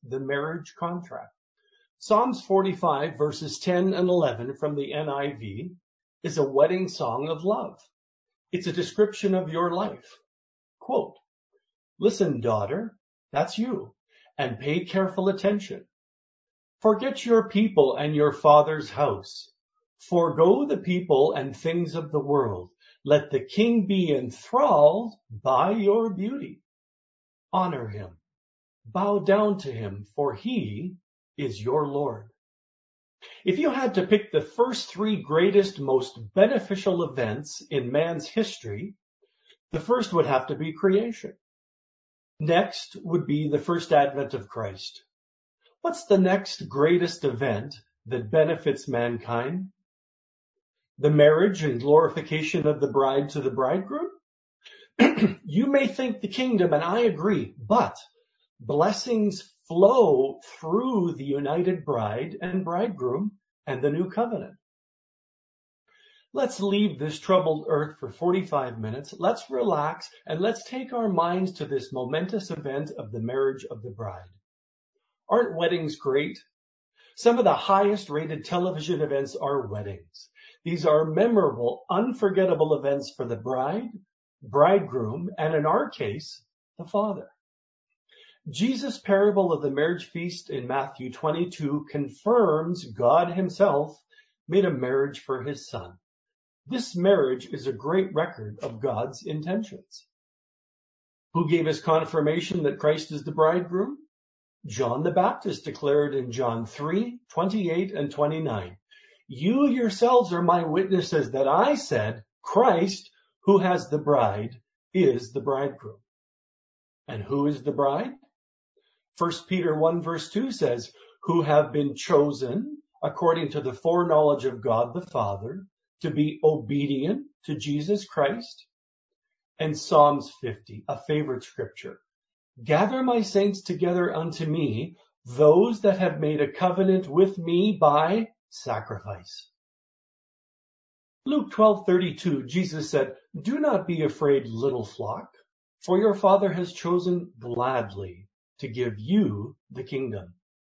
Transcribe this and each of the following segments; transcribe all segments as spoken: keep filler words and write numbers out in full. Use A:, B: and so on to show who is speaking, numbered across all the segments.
A: the marriage contract. Psalms forty-five verses ten and eleven from the N I V is a wedding song of love. It's a description of your life. Quote, "Listen, daughter, that's you, and pay careful attention. Forget your people and your father's house. Forgo the people and things of the world. Let the king be enthralled by your beauty. Honor him. Bow down to him, for he is your Lord." If you had to pick the first three greatest, most beneficial events in man's history, the first would have to be creation. Next would be the first advent of Christ. What's the next greatest event that benefits mankind? The marriage and glorification of the bride to the bridegroom? You may think the kingdom, and I agree, but blessings flow through the united bride and bridegroom and the new covenant. Let's leave this troubled earth for forty-five minutes. Let's relax and let's take our minds to this momentous event of the marriage of the bride. Aren't weddings great? Some of the highest rated television events are weddings. These are memorable, unforgettable events for the bride, bridegroom, and in our case, the father. Jesus' parable of the marriage feast in Matthew twenty-two confirms God himself made a marriage for his son. This marriage is a great record of God's intentions. Who gave us confirmation that Christ is the bridegroom? John the Baptist declared in John three, twenty-eight and twenty-nine, "You yourselves are my witnesses that I said, Christ, who has the bride, is the bridegroom." And who is the bride? First Peter one verse two says, "Who have been chosen according to the foreknowledge of God the Father to be obedient to Jesus Christ." And Psalms fifty, a favorite scripture, "Gather my saints together unto me, those that have made a covenant with me by sacrifice." Luke twelve thirty-two, Jesus said, "Do not be afraid, little flock, for your Father has chosen gladly to give you the kingdom."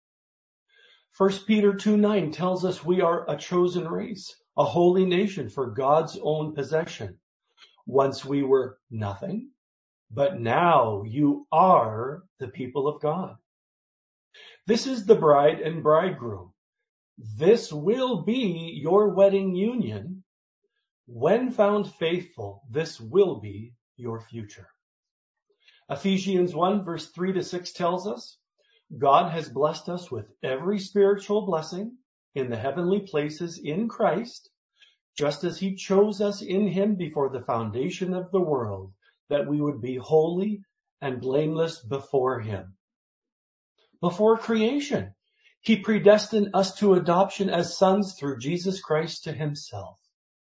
A: First Peter two nine tells us we are a chosen race, a holy nation for God's own possession. Once we were nothing, but now you are the people of God. This is the bride and bridegroom. This will be your wedding union. When found faithful, this will be your future. Ephesians one verse three to six tells us, God has blessed us with every spiritual blessing in the heavenly places in Christ, just as he chose us in him before the foundation of the world, that we would be holy and blameless before him. Before creation, he predestined us to adoption as sons through Jesus Christ to himself.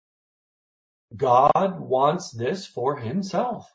A: God wants this for himself.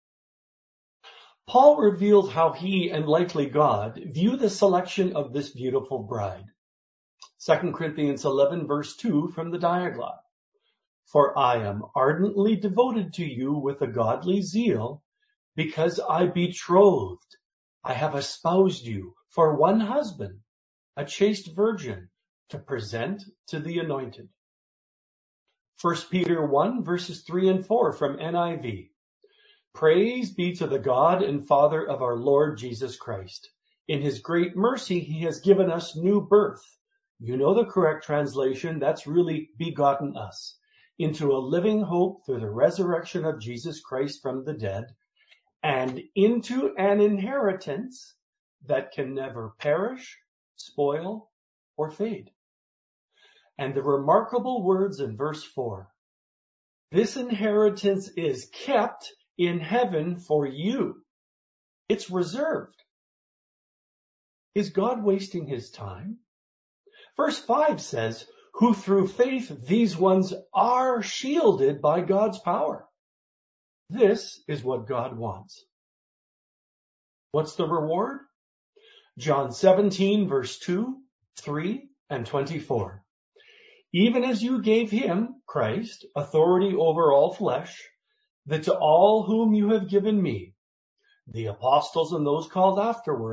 A: Paul revealed how he, and likely God, view the selection of this beautiful bride. Second Corinthians eleven verse two from the Diaglott. "For I am ardently devoted to you with a godly zeal, because I betrothed, I have espoused you for one husband, a chaste virgin, to present to the anointed." First Peter one verses three and four from N I V. "Praise be to the God and Father of our Lord Jesus Christ. In his great mercy, he has given us new birth." You know the correct translation, that's really begotten us, "into a living hope through the resurrection of Jesus Christ from the dead, and into an inheritance that can never perish, spoil, or fade." And the remarkable words in verse four, "This inheritance is kept in heaven for you." It's reserved. Is God wasting his time? Verse five says, "Who through faith these ones are shielded by God's power." This is what God wants. What's the reward? John seventeen verse two, three, and twenty-four. "Even as you gave him," Christ, "authority over all flesh, that to all whom you have given me," the apostles and those called afterward,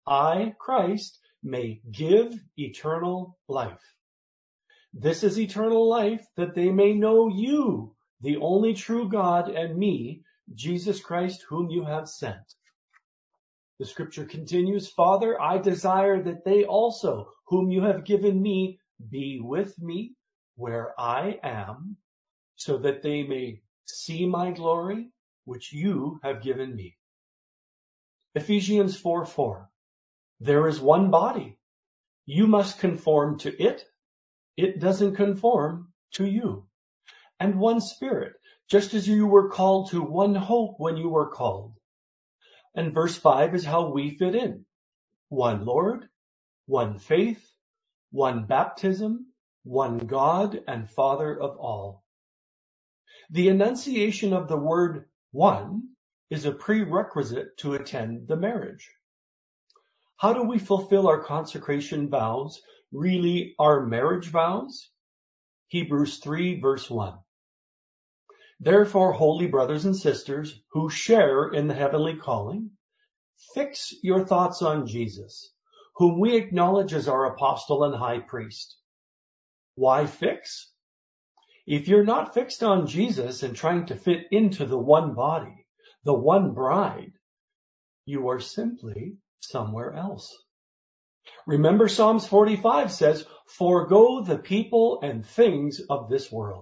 A: I, Christ, may give eternal life. This is eternal life, that they may know you, the only true God, and me, Jesus Christ, whom you have sent. The scripture continues, Father, I desire that they also, whom you have given me, be with me where I am, so that they may see my glory, which you have given me. Ephesians four four. There is one body. You must conform to it. It doesn't conform to you. And one Spirit, just as you were called to one hope when you were called. And verse five is how we fit in. One Lord, one faith, one baptism, one God and Father of all. The enunciation of the word one is a prerequisite to attend the marriage. How do we fulfill our consecration vows, really our marriage vows? Hebrews three verse one. Therefore, holy brothers and sisters who share in the heavenly calling, fix your thoughts on Jesus, whom we acknowledge as our apostle and high priest. Why fix? If you're not fixed on Jesus and trying to fit into the one body, the one bride, you are simply somewhere else. Remember, Psalms forty-five says, forego the people and things of this world.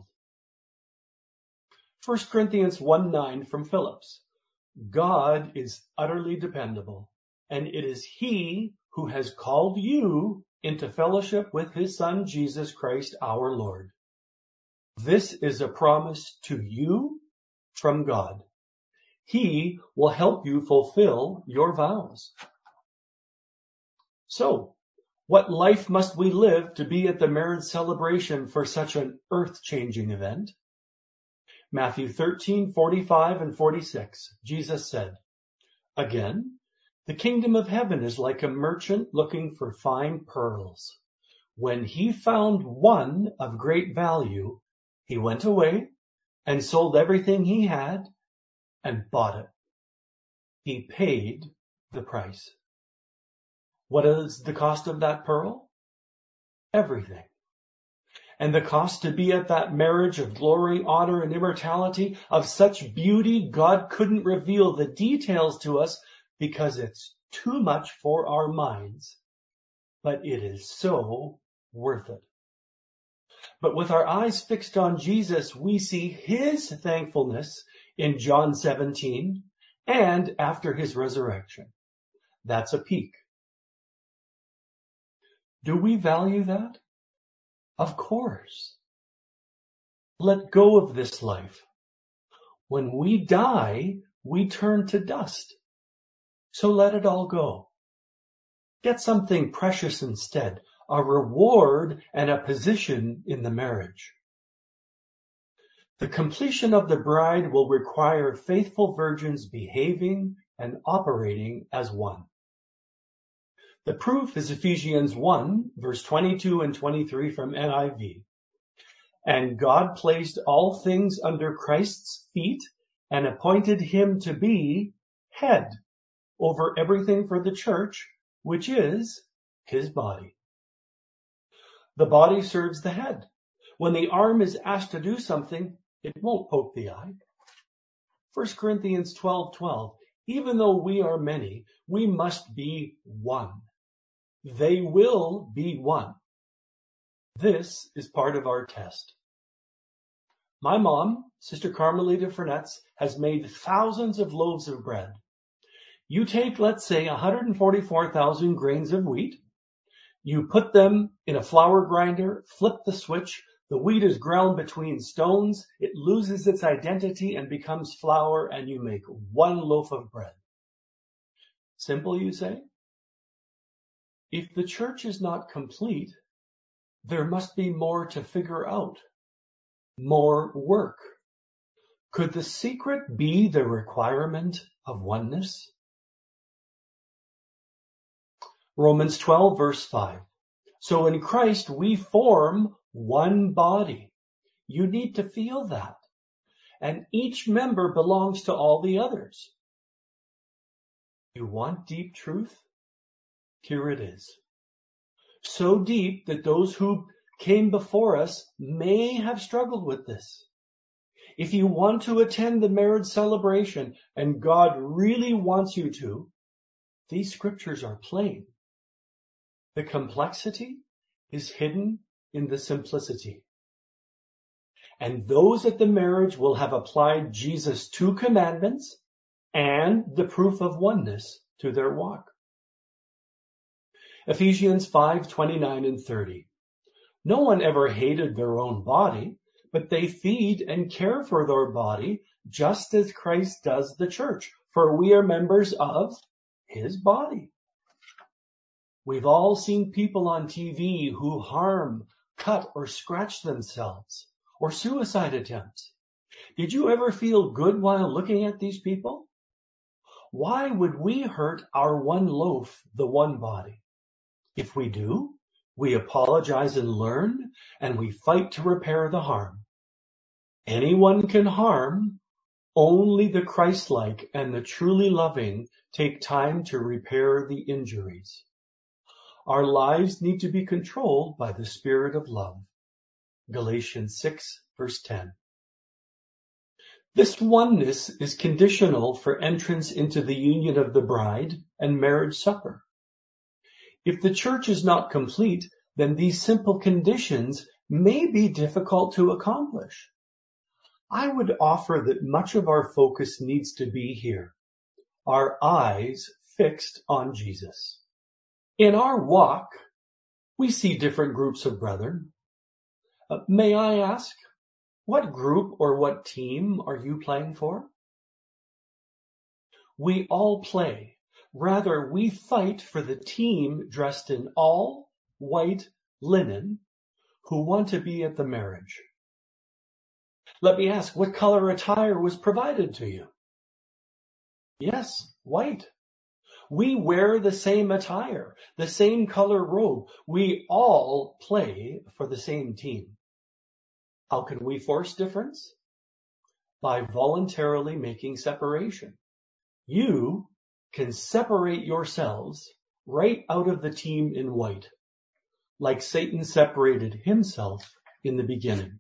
A: First Corinthians one nine from Phillips. God is utterly dependable, and it is He who has called you into fellowship with His Son, Jesus Christ, our Lord. This is a promise to you from God. He will help you fulfill your vows. So, what life must we live to be at the marriage celebration for such an earth-changing event? Matthew thirteen forty-five and forty-six, Jesus said, again, the kingdom of heaven is like a merchant looking for fine pearls. When he found one of great value, he went away and sold everything he had and bought it. He paid the price. What is the cost of that pearl? Everything. And the cost to be at that marriage of glory, honor, and immortality, of such beauty, God couldn't reveal the details to us because it's too much for our minds. But it is so worth it. But with our eyes fixed on Jesus, we see His thankfulness in John seventeen and after His resurrection. That's a peek. Do we value that? Of course. Let go of this life. When we die, we turn to dust. So let it all go. Get something precious instead, a reward and a position in the marriage. The completion of the bride will require faithful virgins behaving and operating as one. The proof is Ephesians one, verse twenty-two and twenty-three from N I V. And God placed all things under Christ's feet and appointed Him to be head over everything for the church, which is His body. The body serves the head. When the arm is asked to do something, it won't poke the eye. First Corinthians twelve twelve. Even though we are many, we must be one. They will be one. This is part of our test. My mom, Sister Carmelita Fernetz, has made thousands of loaves of bread. You take, let's say, one hundred forty-four thousand grains of wheat. You put them in a flour grinder, flip the switch. The wheat is ground between stones. It loses its identity and becomes flour, and you make one loaf of bread. Simple, you say? If the church is not complete, there must be more to figure out, more work. Could the secret be the requirement of oneness? Romans twelve, verse five. So in Christ we form one body. You need to feel that. And each member belongs to all the others. You want deep truth? here it is. So deep that those who came before us may have struggled with this. If you want to attend the marriage celebration, and God really wants you to, these scriptures are plain. The complexity is hidden in the simplicity. And those at the marriage will have applied Jesus' two commandments and the proof of oneness to their walk. Ephesians five, twenty-nine and thirty. No one ever hated their own body, but they feed and care for their body just as Christ does the church, for we are members of his body. We've all seen people on T V who harm, cut, or scratch themselves, or suicide attempts. Did you ever feel good while looking at these people? Why would we hurt our one loaf, the one body? If we do, we apologize and learn, and we fight to repair the harm. Anyone can harm, only the Christ-like and the truly loving take time to repair the injuries. Our lives need to be controlled by the Spirit of love. Galatians six, verse ten. This oneness is conditional for entrance into the union of the bride and marriage supper. If the church is not complete, then these simple conditions may be difficult to accomplish. I would offer that much of our focus needs to be here, our eyes fixed on Jesus. In our walk, we see different groups of brethren. Uh, may I ask, what group or what team are you playing for? We all play. Rather, we fight for the team dressed in all white linen who want to be at the marriage. Let me ask, what color attire was provided to you? Yes, white. We wear the same attire, the same color robe. We all play for the same team. How can we force difference? By voluntarily making separation. You can separate yourselves right out of the team in white, like Satan separated himself in the beginning.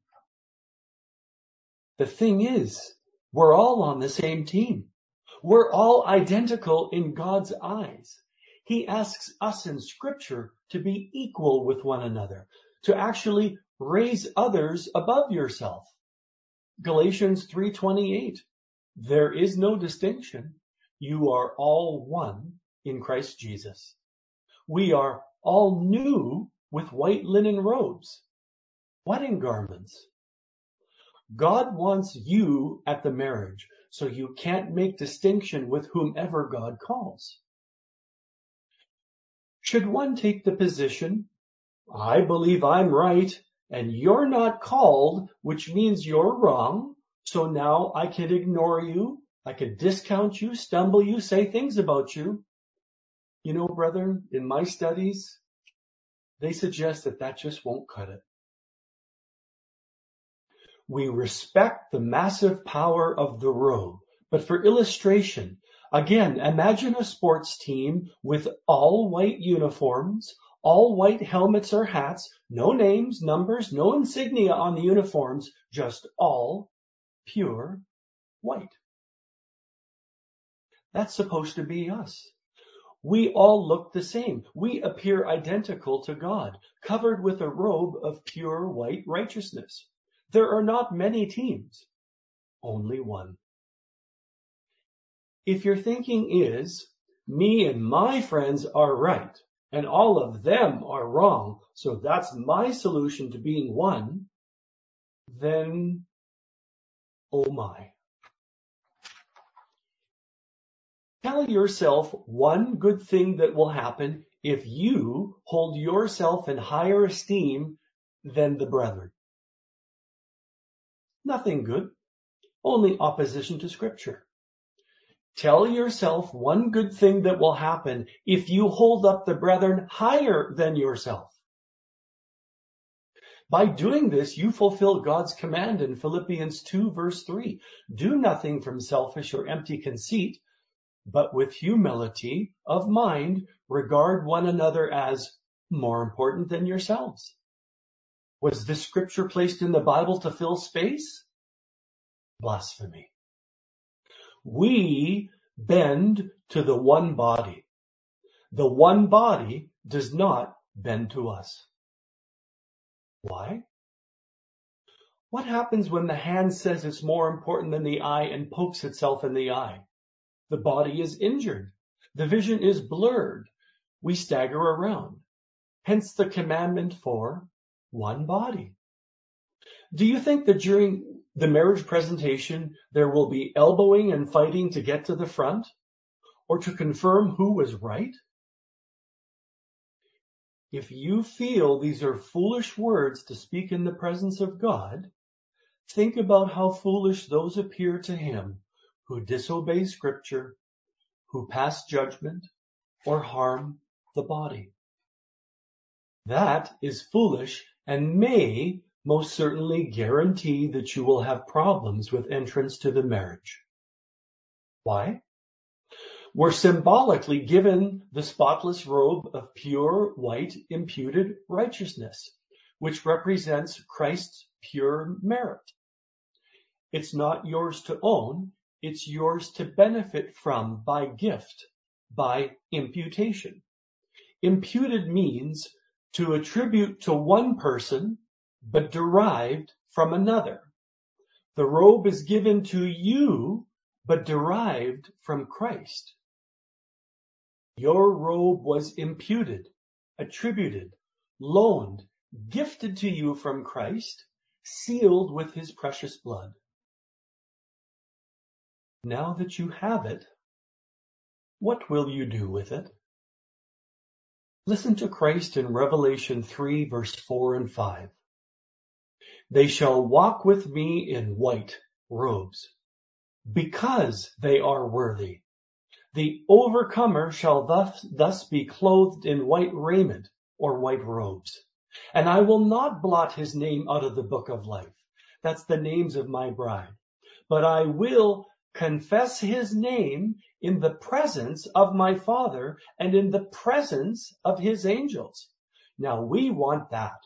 A: The thing is, we're all on the same team. We're all identical in God's eyes. He asks us in Scripture to be equal with one another, to actually raise others above yourself. Galatians three twenty-eight. There is no distinction. You are all one in Christ Jesus. We are all new with white linen robes, wedding garments. God wants you at the marriage, so you can't make distinction with whomever God calls. Should one take the position, I believe I'm right, and you're not called, which means you're wrong, so now I can ignore you, I can discount you, stumble you, say things about you? You know, brethren, in my studies, they suggest that that just won't cut it. We respect the massive power of the robe, but for illustration, again, imagine a sports team with all white uniforms, all white helmets or hats, no names, numbers, no insignia on the uniforms, just all pure white. That's supposed to be us. We all look the same. We appear identical to God, covered with a robe of pure white righteousness. There are not many teams, only one. If your thinking is, me and my friends are right, and all of them are wrong, so that's my solution to being one, then, oh my. Tell yourself one good thing that will happen if you hold yourself in higher esteem than the brethren. Nothing good, only opposition to Scripture. Tell yourself one good thing that will happen if you hold up the brethren higher than yourself. By doing this, you fulfill God's command in Philippians two, verse three. Do nothing from selfish or empty conceit, but with humility of mind, regard one another as more important than yourselves. Was this scripture placed in the Bible to fill space? Blasphemy. We bend to the one body. The one body does not bend to us. Why? What happens when the hand says it's more important than the eye and pokes itself in the eye? The body is injured. The vision is blurred. We stagger around. Hence the commandment for one body. Do you think that during the marriage presentation there will be elbowing and fighting to get to the front or to confirm who was right? If you feel these are foolish words to speak in the presence of God, think about how foolish those appear to him who disobey Scripture, who pass judgment, or harm the body. That is foolish and may most certainly guarantee that you will have problems with entrance to the marriage. Why? We're symbolically given the spotless robe of pure, white, imputed righteousness, which represents Christ's pure merit. It's not yours to own, it's yours to benefit from by gift, by imputation. Imputed means to attribute to one person, but derived from another. The robe is given to you, but derived from Christ. Your robe was imputed, attributed, loaned, gifted to you from Christ, sealed with his precious blood. Now that you have it, what will you do with it? Listen to Christ in Revelation three, verse four and five. They shall walk with me in white robes, because they are worthy. The overcomer shall thus, thus be clothed in white raiment or white robes. And I will not blot his name out of the book of life. That's the names of my bride. But I will confess his name in the presence of my Father and in the presence of his angels. Now we want that.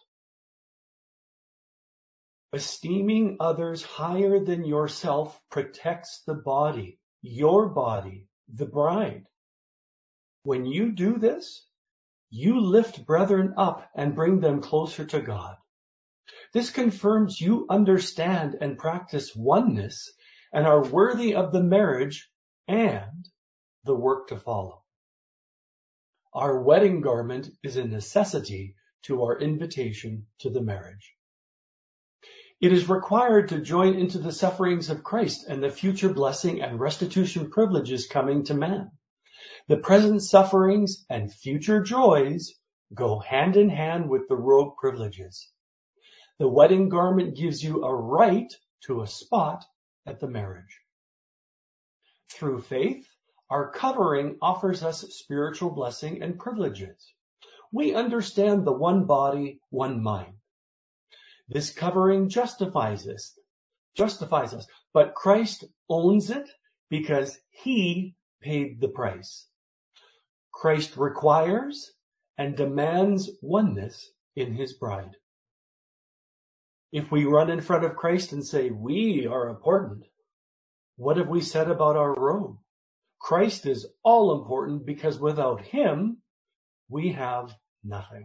A: Esteeming others higher than yourself protects the body, your body, the bride. When you do this, you lift brethren up and bring them closer to God. This confirms you understand and practice oneness and are worthy of the marriage and the work to follow. Our wedding garment is a necessity to our invitation to the marriage. It is required to join into the sufferings of Christ and the future blessing and restitution privileges coming to man. The present sufferings and future joys go hand in hand with the robe privileges. The wedding garment gives you a right to a spot at the marriage. Through faith, our covering offers us spiritual blessing and privileges. We understand the one body, one mind. This covering justifies us, justifies us, but Christ owns it because he paid the price. Christ requires and demands oneness in his bride. If we run in front of Christ and say we are important, what have we said about our robe? Christ is all important because without him, we have nothing.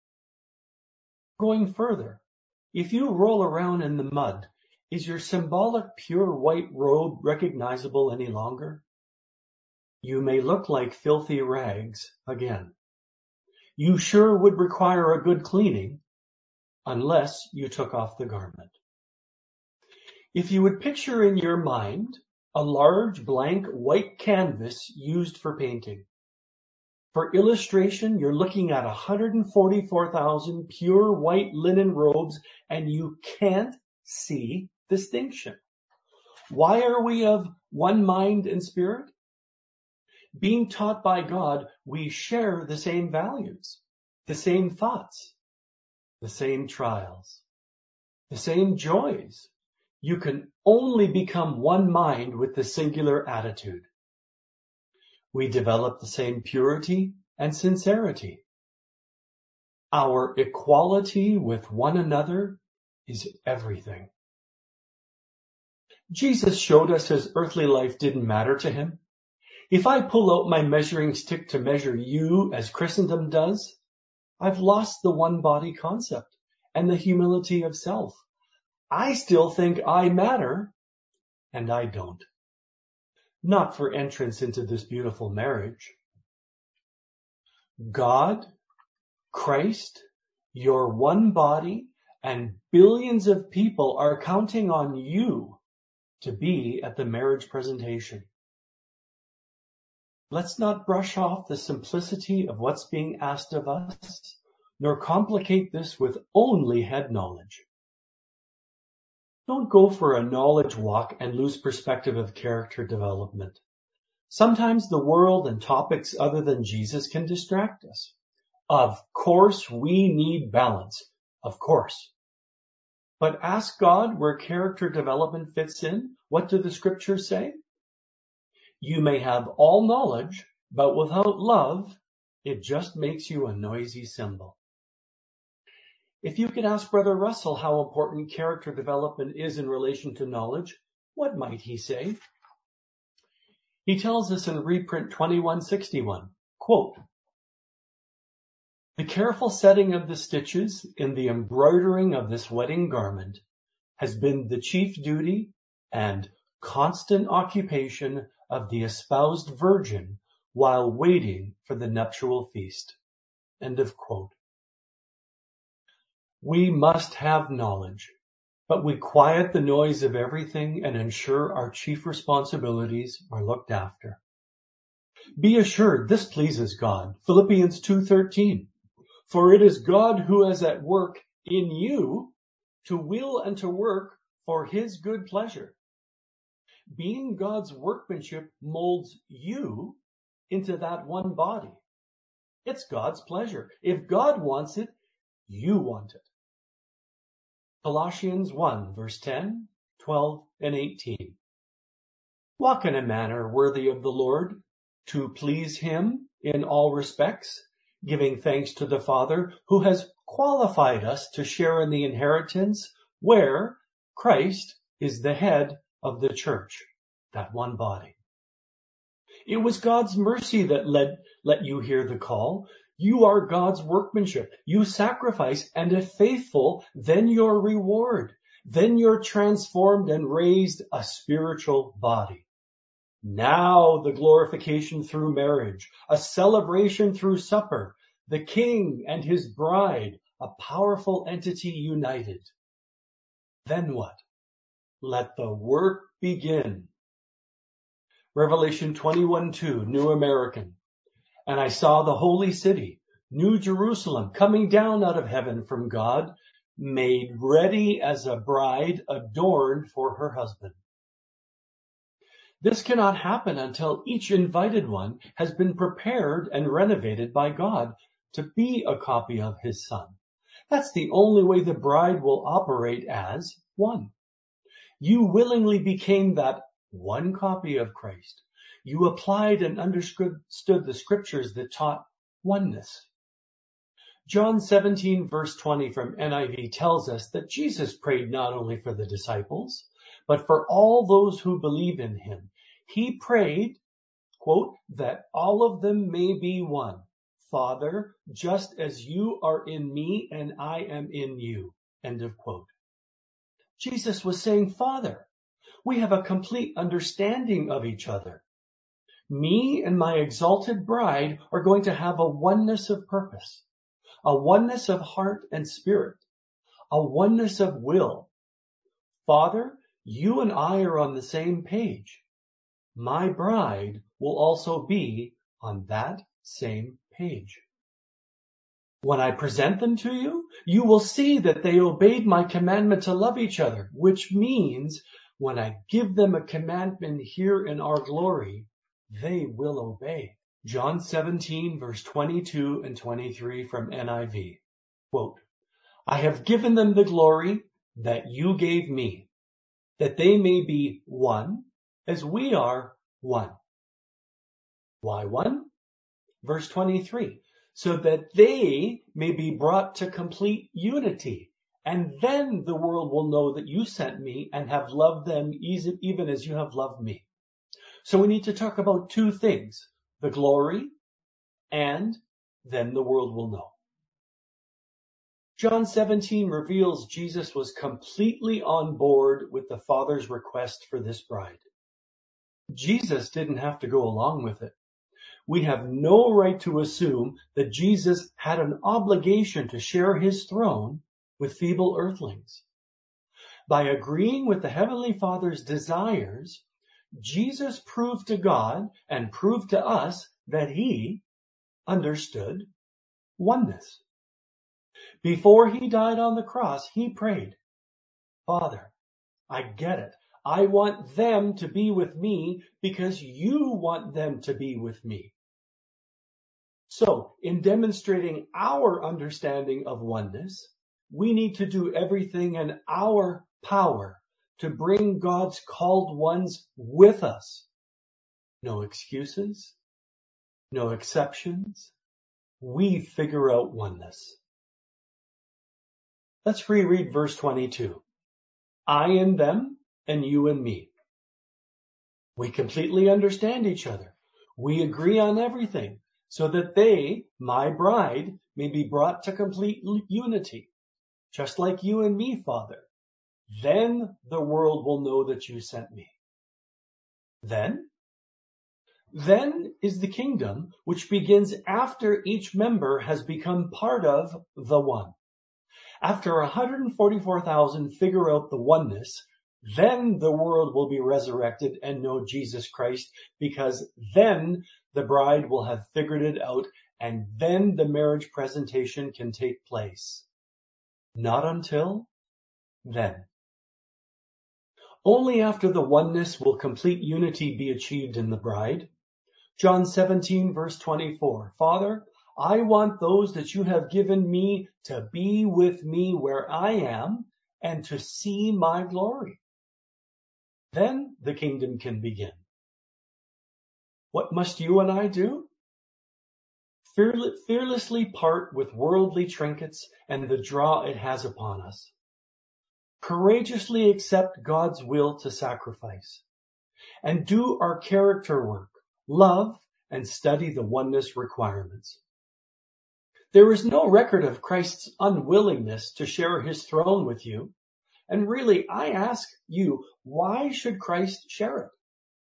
A: Going further, if you roll around in the mud, is your symbolic pure white robe recognizable any longer? You may look like filthy rags again. You sure would require a good cleaning unless you took off the garment. If you would picture in your mind a large blank white canvas used for painting. For illustration, you're looking at one hundred forty-four thousand pure white linen robes and you can't see distinction. Why are we of one mind and spirit? Being taught by God, we share the same values, the same thoughts, the same trials, the same joys. You can only become one mind with the singular attitude. We develop the same purity and sincerity. Our equality with one another is everything. Jesus showed us his earthly life didn't matter to him. If I pull out my measuring stick to measure you as Christendom does, I've lost the one body concept and the humility of self. I still think I matter, and I don't. Not for entrance into this beautiful marriage. God, Christ, your one body, and billions of people are counting on you to be at the marriage presentation. Let's not brush off the simplicity of what's being asked of us, nor complicate this with only head knowledge. Don't go for a knowledge walk and lose perspective of character development. Sometimes the world and topics other than Jesus can distract us. Of course, we need balance. Of course. But ask God where character development fits in. What do the scriptures say? You may have all knowledge, but without love, it just makes you a noisy cymbal. If you could ask Brother Russell how important character development is in relation to knowledge, what might he say? He tells us in reprint twenty-one sixty-one, quote, "The careful setting of the stitches in the embroidering of this wedding garment has been the chief duty and constant occupation of the espoused virgin while waiting for the nuptial feast." End of quote. We must have knowledge, but we quiet the noise of everything and ensure our chief responsibilities are looked after. Be assured this pleases God. Philippians two thirteen. For it is God who is at work in you to will and to work for his good pleasure. Being God's workmanship molds you into that one body. It's God's pleasure. If God wants it, you want it. Colossians one, verse ten, twelve, and eighteen. Walk in a manner worthy of the Lord, to please him in all respects, giving thanks to the Father who has qualified us to share in the inheritance where Christ is the head of the church, that one body. It was God's mercy that led, let you hear the call. You are God's workmanship. You sacrifice, and if faithful, then your reward. Then you're transformed and raised a spiritual body. Now the glorification through marriage, a celebration through supper, the king and his bride, a powerful entity united. Then what? Let the work begin. Revelation twenty-one two, New American. And I saw the holy city, New Jerusalem, coming down out of heaven from God, made ready as a bride adorned for her husband. This cannot happen until each invited one has been prepared and renovated by God to be a copy of his Son. That's the only way the bride will operate as one. You willingly became that one copy of Christ. You applied and understood the scriptures that taught oneness. John seventeen verse twenty from N I V tells us that Jesus prayed not only for the disciples, but for all those who believe in him. He prayed, quote, that all of them may be one. Father, just as you are in me and I am in you. End of quote. Jesus was saying, Father, we have a complete understanding of each other. Me and my exalted bride are going to have a oneness of purpose, a oneness of heart and spirit, a oneness of will. Father, you and I are on the same page. My bride will also be on that same page. When I present them to you, you will see that they obeyed my commandment to love each other, which means when I give them a commandment here in our glory, they will obey. John seventeen, verse twenty-two and twenty-three from N I V. Quote, I have given them the glory that you gave me, that they may be one as we are one. Why one? verse twenty-three, so that they may be brought to complete unity. And then the world will know that you sent me and have loved them even as you have loved me. So we need to talk about two things, the glory and then the world will know. John seventeen reveals Jesus was completely on board with the Father's request for this bride. Jesus didn't have to go along with it. We have no right to assume that Jesus had an obligation to share his throne with feeble earthlings. By agreeing with the Heavenly Father's desires, Jesus proved to God and proved to us that he understood oneness. Before he died on the cross, he prayed, Father, I get it. I want them to be with me because you want them to be with me. So, in demonstrating our understanding of oneness, we need to do everything in our power to bring God's called ones with us. No excuses, no exceptions. We figure out oneness. Let's reread verse twenty-two. I and them, and you and me. We completely understand each other. We agree on everything, so that they, my bride, may be brought to complete unity, just like you and me, Father. Then the world will know that you sent me. Then? Then is the kingdom which begins after each member has become part of the one. After one hundred forty-four thousand figure out the oneness, then the world will be resurrected and know Jesus Christ, because then the bride will have figured it out, and then the marriage presentation can take place. Not until then. Only after the oneness will complete unity be achieved in the bride. John seventeen, verse twenty-four. Father, I want those that you have given me to be with me where I am and to see my glory. Then the kingdom can begin. What must you and I do? Fearlessly part with worldly trinkets and the draw it has upon us. Courageously accept God's will to sacrifice. And do our character work, love, and study the oneness requirements. There is no record of Christ's unwillingness to share his throne with you. And really, I ask you, why should Christ share it?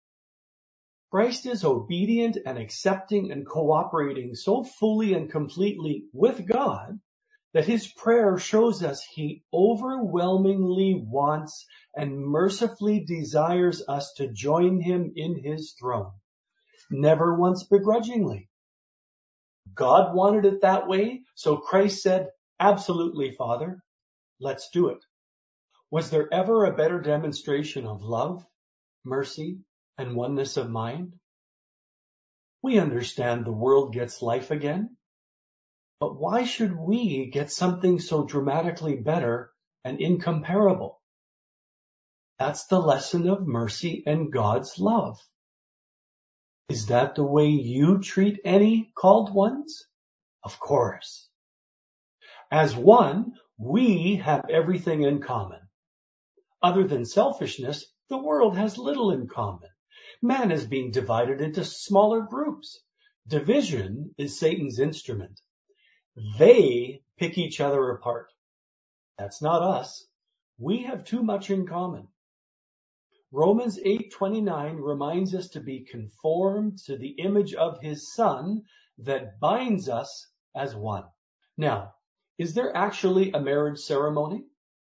A: Christ is obedient and accepting and cooperating so fully and completely with God that his prayer shows us he overwhelmingly wants and mercifully desires us to join him in his throne, never once begrudgingly. God wanted it that way, so Christ said, absolutely, Father, let's do it. Was there ever a better demonstration of love, mercy, and oneness of mind? We understand the world gets life again, but why should we get something so dramatically better and incomparable? That's the lesson of mercy and God's love. Is that the way you treat any called ones? Of course. As one, we have everything in common. Other than selfishness, the world has little in common. Man is being divided into smaller groups. Division is Satan's instrument. They pick each other apart. That's not us. We have too much in common. Romans eight twenty-nine reminds us to be conformed to the image of his Son that binds us as one. Now, is there actually a marriage ceremony?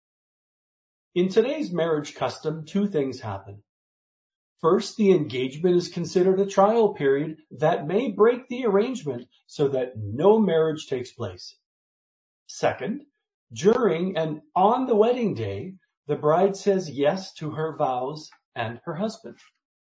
A: In today's marriage custom, two things happen. First, the engagement is considered a trial period that may break the arrangement so that no marriage takes place. Second, during and on the wedding day, the bride says yes to her vows and her husband.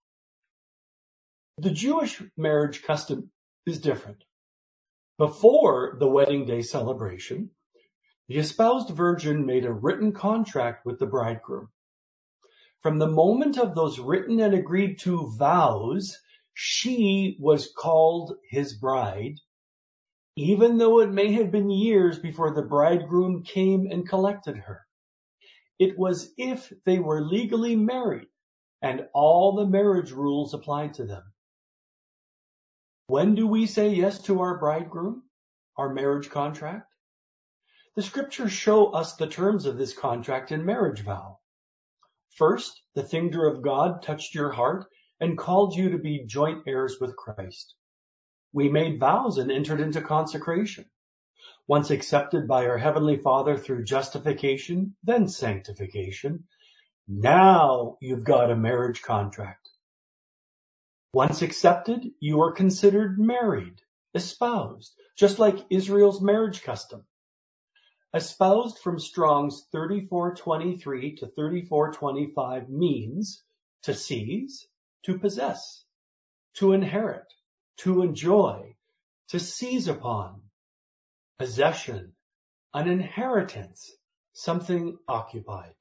A: The Jewish marriage custom is different. Before the wedding day celebration, the espoused virgin made a written contract with the bridegroom. From the moment of those written and agreed to vows, She was called his bride, even though it may have been years before the bridegroom came and collected her. It was if they were legally married and all the marriage rules applied to them. When do we say yes to our bridegroom, our marriage contract? The scriptures show us the terms of this contract and marriage vow. First, the finger of God touched your heart and called you to be joint heirs with Christ. We made vows and entered into consecration. Once accepted by our Heavenly Father through justification, then sanctification, now you've got a marriage contract. Once accepted, you are considered married, espoused, just like Israel's marriage custom. Espoused from Strong's thirty-four twenty-three to thirty-four twenty-five means to seize, to possess, to inherit, to enjoy, to seize upon, possession, an inheritance, something occupied.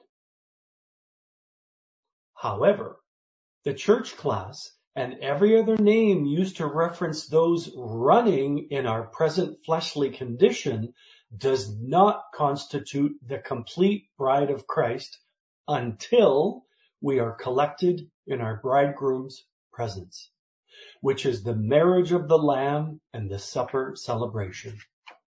A: However, the church class and every other name used to reference those running in our present fleshly condition does not constitute the complete bride of Christ until we are collected in our bridegroom's presence, which is the marriage of the Lamb and the supper celebration.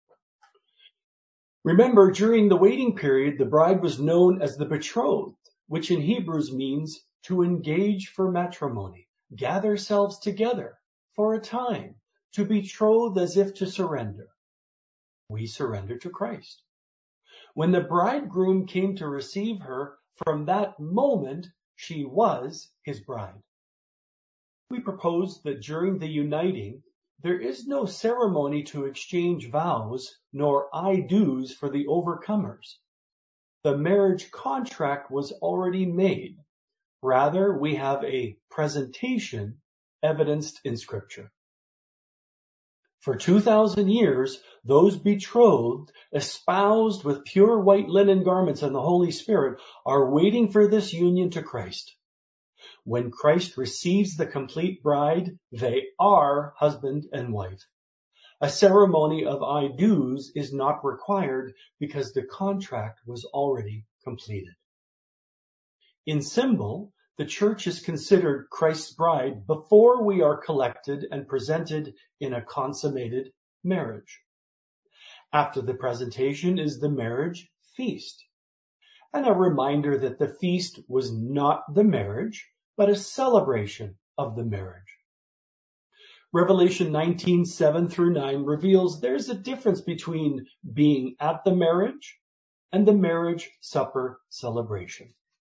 A: Remember, during the waiting period, the bride was known as the betrothed, which in Hebrews means to engage for matrimony, gather selves together for a time, to betroth as if to surrender. We surrender to Christ. When the bridegroom came to receive her, from that moment, she was his bride. We propose that during the uniting, there is no ceremony to exchange vows, nor I-do's for the overcomers. The marriage contract was already made. Rather, we have a presentation evidenced in Scripture. For two thousand years, those betrothed, espoused with pure white linen garments and the Holy Spirit, are waiting for this union to Christ. When Christ receives the complete bride, they are husband and wife. A ceremony of I-do's is not required because the contract was already completed. In symbol, the church is considered Christ's bride before we are collected and presented in a consummated marriage. After the presentation is the marriage feast, and a reminder that the feast was not the marriage, but a celebration of the marriage. Revelation nineteen, seven through nine reveals there's a difference between being at the marriage and the marriage supper celebration.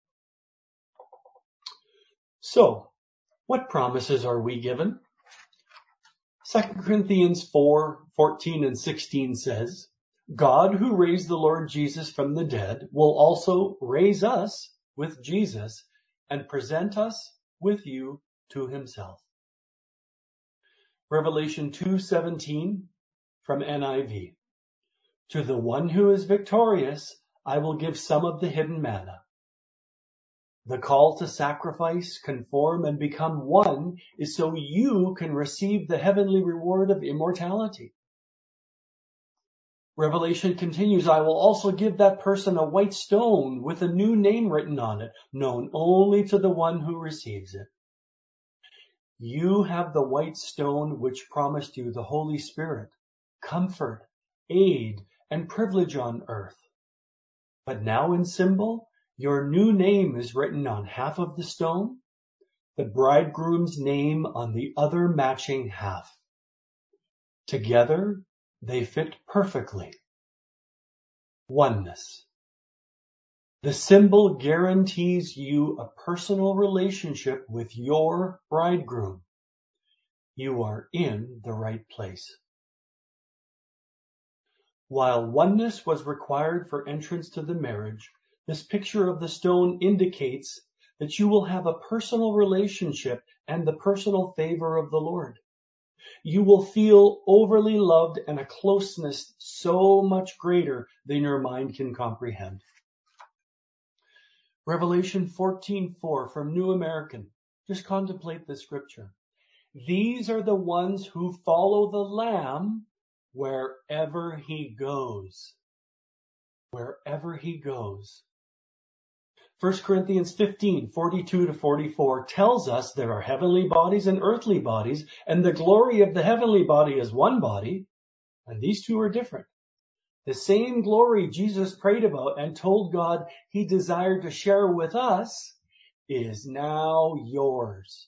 A: So, what promises are we given? Second Corinthians four, fourteen and sixteen says, God who raised the Lord Jesus from the dead will also raise us with Jesus and present us with you to himself. Revelation two seventeen from N I V. To the one who is victorious, I will give some of the hidden manna. The call to sacrifice, conform, and become one is so you can receive the heavenly reward of immortality. Revelation continues, I will also give that person a white stone with a new name written on it, known only to the one who receives it. You have the white stone which promised you the Holy Spirit, comfort, aid, and privilege on earth. But now in symbol, your new name is written on half of the stone, the bridegroom's name on the other matching half. Together, they fit perfectly. Oneness. The symbol guarantees you a personal relationship with your bridegroom. You are in the right place. While oneness was required for entrance to the marriage, this picture of the stone indicates that you will have a personal relationship and the personal favor of the Lord. You will feel overly loved and a closeness so much greater than your mind can comprehend. Revelation fourteen four from New American. Just contemplate the scripture. These are the ones who follow the Lamb wherever he goes. Wherever he goes. First Corinthians fifteen, forty-two to forty-four tells us there are heavenly bodies and earthly bodies, and the glory of the heavenly body is one body, and these two are different. The same glory Jesus prayed about and told God he desired to share with us is now yours.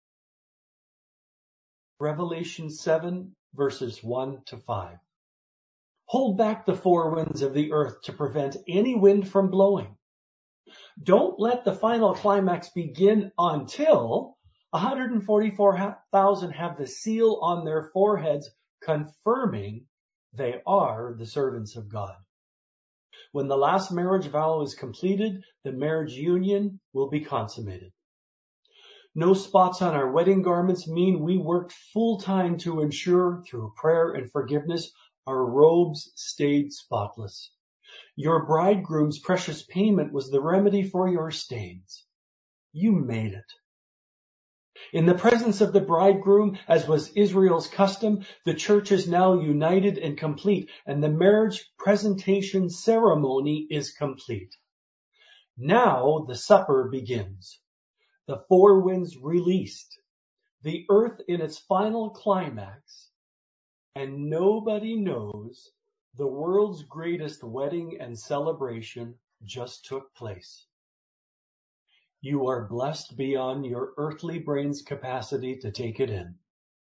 A: Revelation seven, verses one to five. Hold back the four winds of the earth to prevent any wind from blowing. Don't let the final climax begin until one hundred forty-four thousand have the seal on their foreheads confirming they are the servants of God. When the last marriage vow is completed, the marriage union will be consummated. No spots on our wedding garments mean we worked full time to ensure through prayer and forgiveness our robes stayed spotless. Your bridegroom's precious payment was the remedy for your stains. You made it. In the presence of the bridegroom, as was Israel's custom, the church is now united and complete, and the marriage presentation ceremony is complete. Now the supper begins. The four winds released, the earth in its final climax, and nobody knows the world's greatest wedding and celebration just took place. You are blessed beyond your earthly brain's capacity to take it in.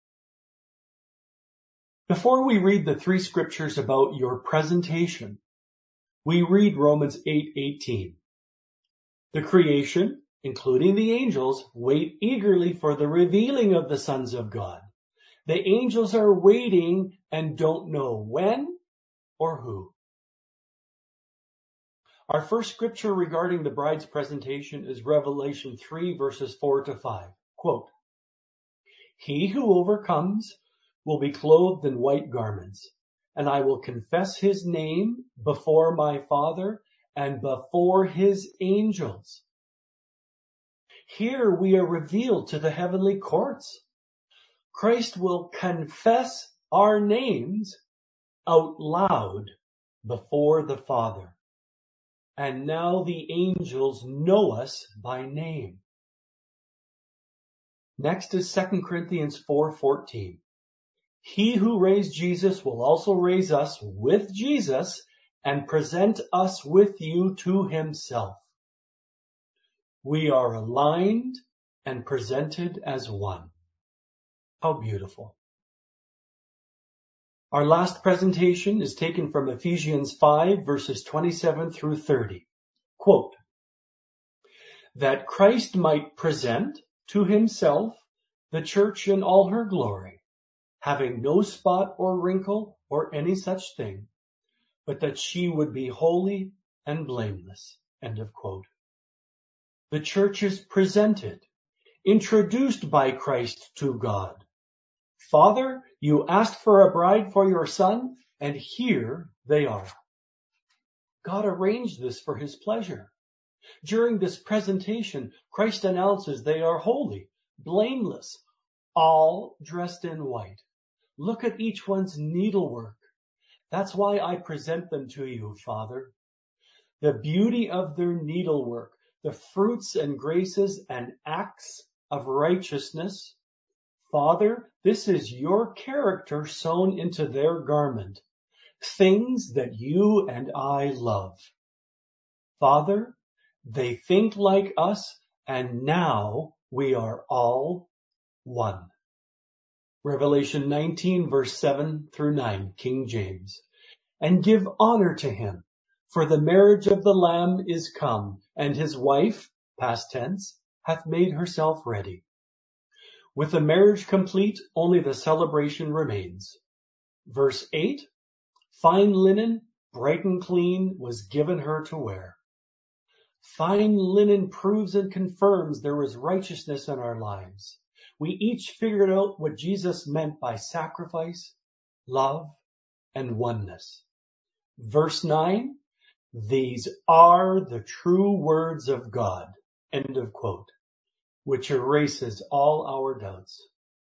A: Before we read the three scriptures about your presentation, we read Romans eight eighteen. The creation, including the angels, wait eagerly for the revealing of the sons of God. The angels are waiting and don't know when or who. Our first scripture regarding the bride's presentation is Revelation three, verses four to five. Quote, He who overcomes will be clothed in white garments, and I will confess his name before my Father and before his angels. Here we are revealed to the heavenly courts. Christ will confess our names out loud before the Father. And now the angels know us by name. Next is Second Corinthians four fourteen. He who raised Jesus will also raise us with Jesus and present us with you to himself. We are aligned and presented as one. How beautiful. Our last presentation is taken from Ephesians five, verses twenty-seven through thirty. Quote, That Christ might present to himself the church in all her glory, having no spot or wrinkle or any such thing, but that she would be holy and blameless. End of quote. The church is presented, introduced by Christ to God. Father, you asked for a bride for your son, and here they are. God arranged this for his pleasure. During this presentation, Christ announces they are holy, blameless, all dressed in white. Look at each one's needlework. That's why I present them to you, Father. The beauty of their needlework, the fruits and graces and acts of righteousness. Father, this is your character sewn into their garment, things that you and I love. Father, they think like us, and now we are all one. Revelation nineteen, verse seven through nine, King James. And give honor to him, for the marriage of the Lamb is come, and his wife, past tense, hath made herself ready. With the marriage complete, only the celebration remains. Verse eight, fine linen, bright and clean, was given her to wear. Fine linen proves and confirms there is righteousness in our lives. We each figured out what Jesus meant by sacrifice, love, and oneness. Verse nine, these are the true words of God. End of quote. Which erases all our doubts.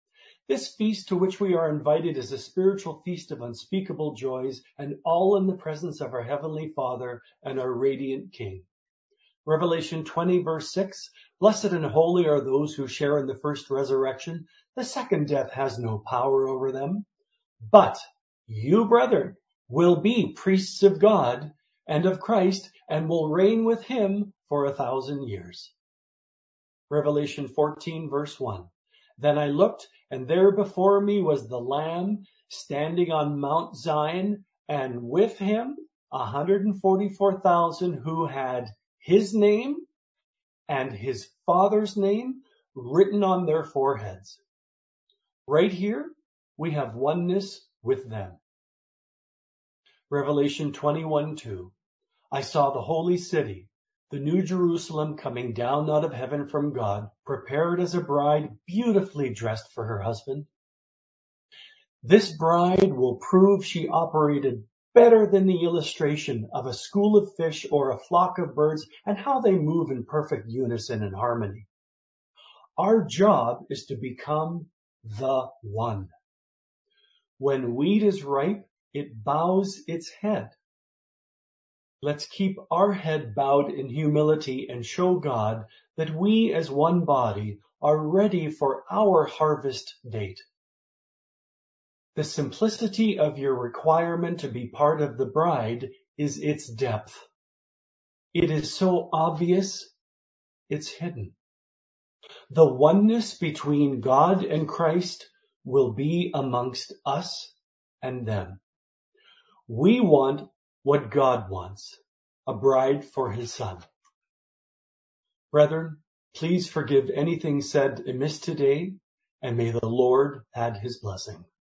A: This feast to which we are invited is a spiritual feast of unspeakable joys, and all in the presence of our Heavenly Father and our radiant King. Revelation twenty verse six, blessed and holy are those who share in the first resurrection. The second death has no power over them. But you, brethren, will be priests of God and of Christ, and will reign with him for a thousand years. Revelation fourteen verse one, then I looked, and there before me was the Lamb standing on Mount Zion, and with him one hundred forty-four thousand who had his name and his Father's name written on their foreheads. Right here, we have oneness with them. Revelation twenty-one two, I saw the holy city, the new Jerusalem, coming down out of heaven from God, prepared as a bride, beautifully dressed for her husband. This bride will prove she operated better than the illustration of a school of fish or a flock of birds and how they move in perfect unison and harmony. Our job is to become the one. When wheat is ripe, it bows its head. Let's keep our head bowed in humility and show God that we as one body are ready for our harvest date. The simplicity of your requirement to be part of the bride is its depth. It is so obvious, it's hidden. The oneness between God and Christ will be amongst us and them. We want what God wants, a bride for his Son. Brethren, please forgive anything said amiss today, and may the Lord add his blessing.